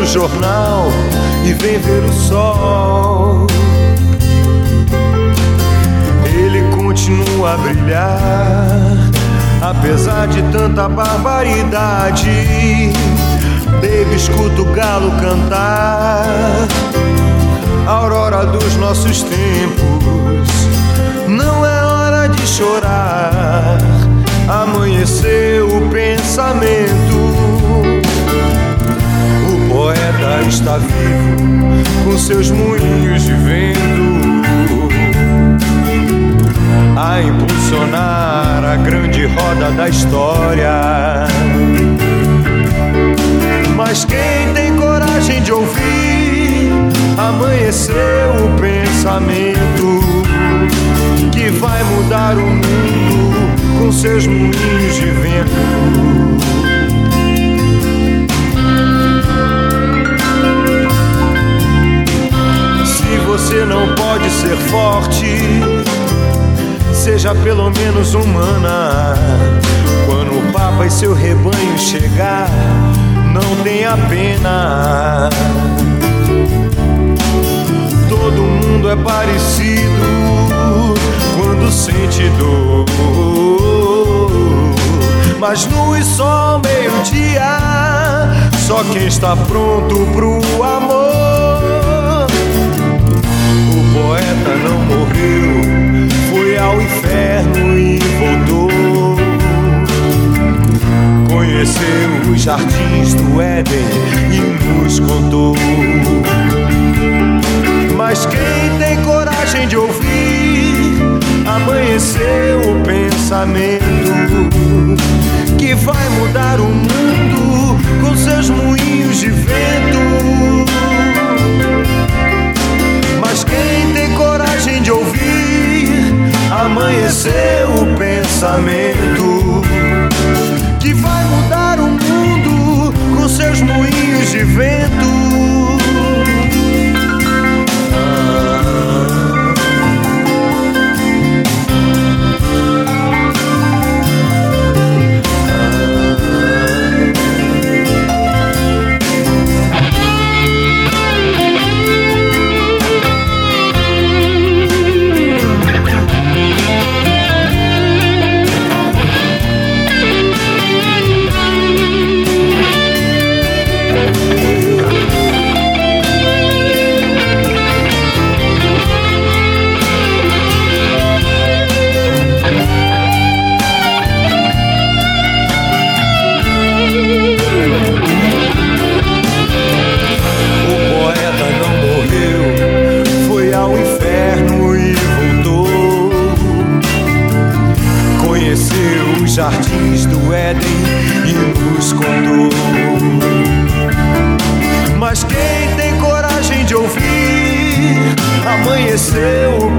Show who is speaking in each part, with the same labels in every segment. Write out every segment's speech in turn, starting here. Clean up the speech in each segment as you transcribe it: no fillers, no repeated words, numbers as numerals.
Speaker 1: jornal e vem ver o sol. Ele continua a brilhar, apesar de tanta barbaridade. Baby, escuta o galo cantar, a aurora dos nossos tempos. Não é hora de chorar, amanheceu o pensamento. O poeta está vivo, com seus moinhos de vento, a impulsionar a grande roda da história. Mas quem tem coragem de ouvir, amanheceu o pensamento, que vai mudar o mundo com seus moinhos de vento. Se você não pode ser forte, seja pelo menos humana. Quando o Papa e seu rebanho chegar, não tenha pena. Todo mundo é parecido quando sente dor, mas nu e só ao meio-dia, só quem está pronto pro amor. O poeta não morreu, foi ao inferno e voltou. Conheceu os jardins do Éden e nos contou. Mas quem tem coragem de ouvir, amanheceu o pensamento, que vai mudar o mundo com seus moinhos de vento. Mas quem tem coragem de ouvir, amanheceu o pensamento, que vai mudar o mundo com seus moinhos de vento. Jardins do Éden e nos contou. Mas quem tem coragem de ouvir, amanheceu o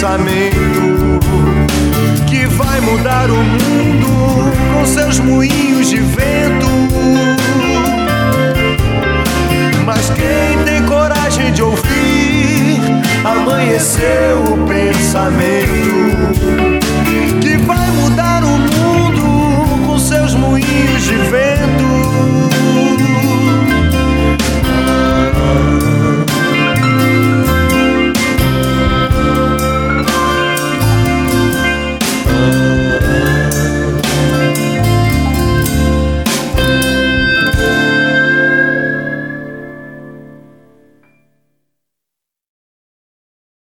Speaker 1: pensamento, que vai mudar o mundo com seus moinhos